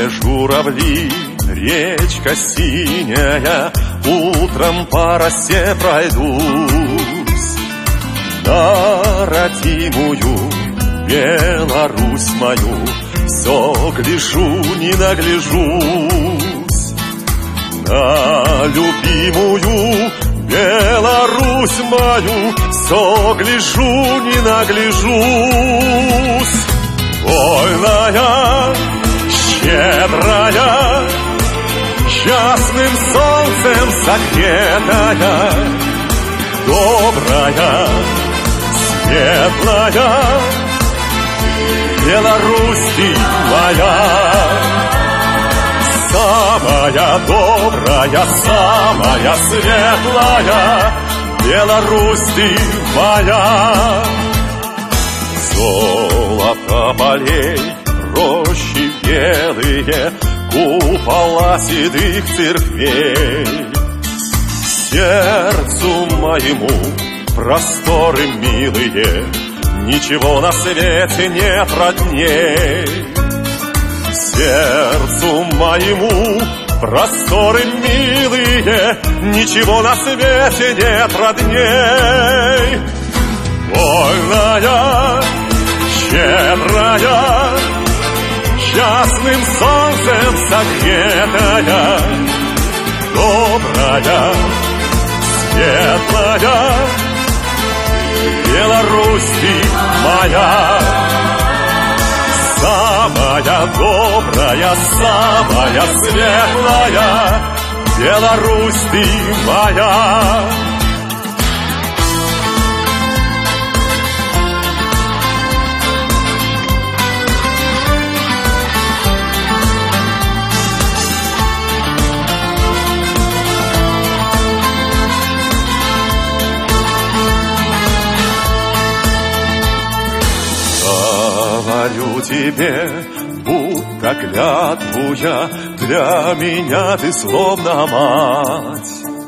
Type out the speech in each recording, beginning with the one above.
поле журавли, речка синяя, утром по росе пройдусь. На родимую Беларусь мою все гляжу, не нагляжусь. На любимую Беларусь мою все гляжу, не нагляжусь. Вольная, щедрая, ясным солнцем согретая, добрая, светлая Беларусь ты моя. Самая добрая, самая светлая Беларусь ты моя. Золото полей, рощи белые, купола седых церквей. Сердцу моему просторы милые, ничего на свете нет родней. Сердцу моему просторы милые, ничего на свете нет родней. Вольная, щедрая, ясным солнцем согретая, добрая, светлая Беларусь ты моя. Самая добрая, самая светлая Беларусь ты моя. Говорю тебе, будто клятву я, для меня ты словно мать.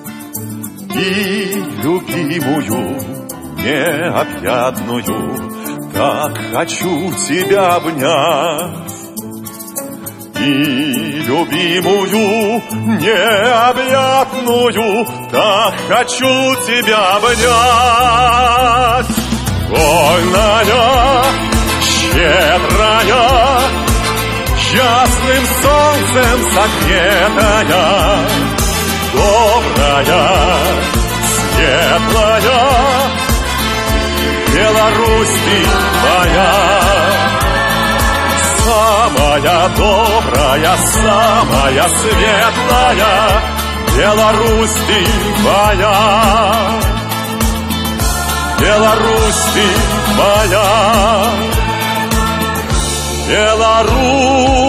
И любимую, необъятную, так хочу тебя обнять. И любимую, необъятную, так хочу тебя обнять. Вольная, щедрая, ясным солнцем согретая, добрая, светлая Беларусь ты моя. Самая добрая, самая светлая Беларусь ты моя. Беларусь ты моя. Беларусь